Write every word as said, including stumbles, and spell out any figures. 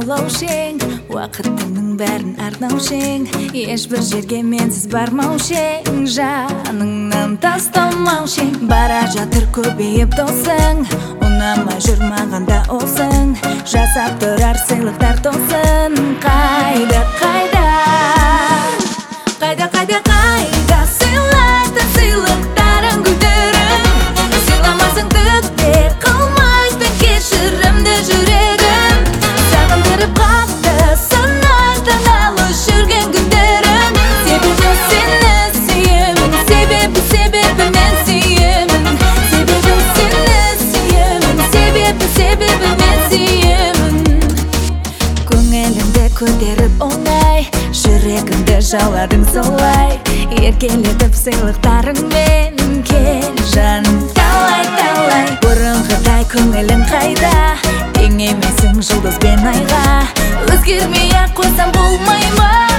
ойлаушең, уақытыңның бәрін арнаушең, ешбір жерге менсіз бармаушең, жаныңнан тастамаушең. Бара жатыр көбейіп досың, ұнамай жүр мағанда олсың, жасап тұрар сыйлықтар тосын. Қайда, қайда, қайда, қайда, қайда сыйлайтын сыйлықтарың гүлдерің, сыйламасың түк те қылмайтын кешірімді жүрегім, сағындырып қатты санайтын алыс жүрген күндерім. Себебі сені сүйемін, себебі себебі мен сүйемін, себебі сені сүйемін, себебі себебі мен сүйемін. Көңілімді көтеріп оңай, жүрегімді жауладың солай, еркелетіп сыйлықтарыңмен кел жаным, талай талай. Бұрынғыдай көңілің қайда, тең емесің жұлдыз бен айға, өзгермей ақ қойсам болмай ма?